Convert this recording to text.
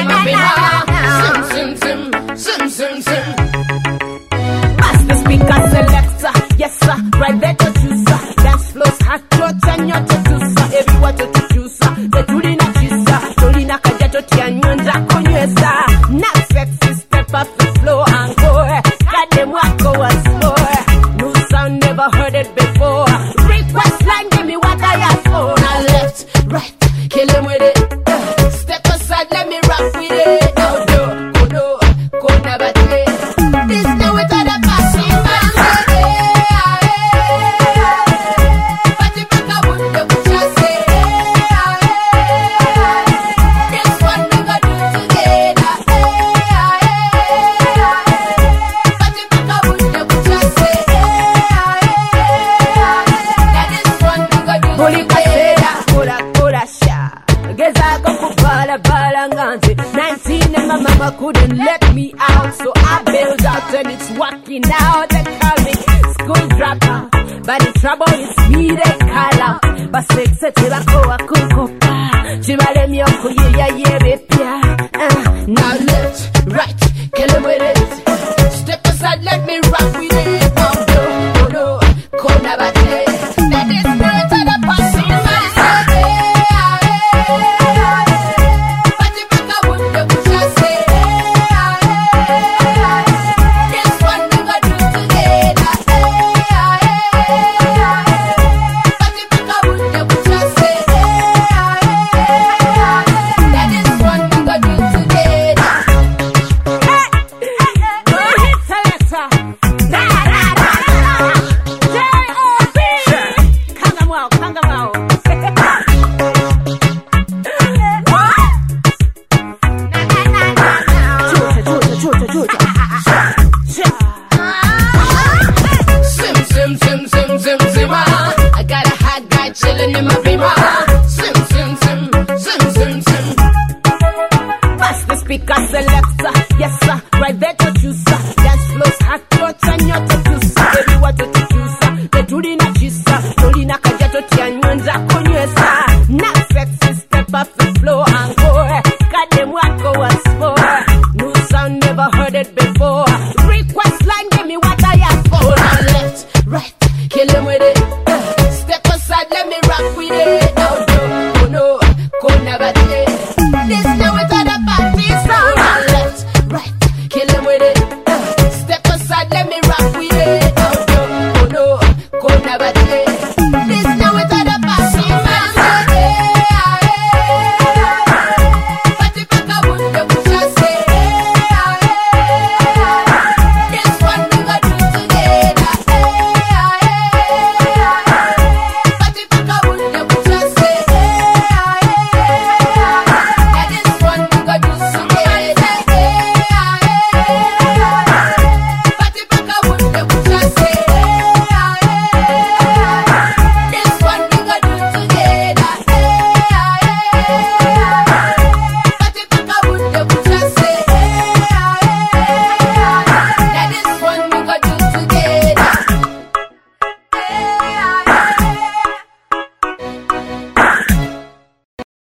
in my beamer. Sim, sim, sim, sim, sim, sim. Master speaker selector, yes sir, right there to choose sir. Dance flows hot touch and your tutusa. Everywhere to tutusa, the tulina chisa. Tulina kajato tianyonza konywesa. Not sexy, step up the floor and go. Got them wacko once more. New sound, never heard it before. Request line, give me what I ask for. Now left, right, kill him with it. Step aside, let me rock with it. Now go never play. This now it's all the passing. Mama couldn't let me out, so I bailed out and it's working out. They call me school dropper, but the trouble is me they call out. But sex till I go a kukopa, chimale mi okuye ya yebepia. Now left, right, kill him with it. Step aside, let me rock with it. Oh no, corner back there. That is not the passing. I got a hot guy chillin' in my beamer. Sim, sim, sim, sim, sim, sim. Master speaker selector, yes sir, right there to choose sir.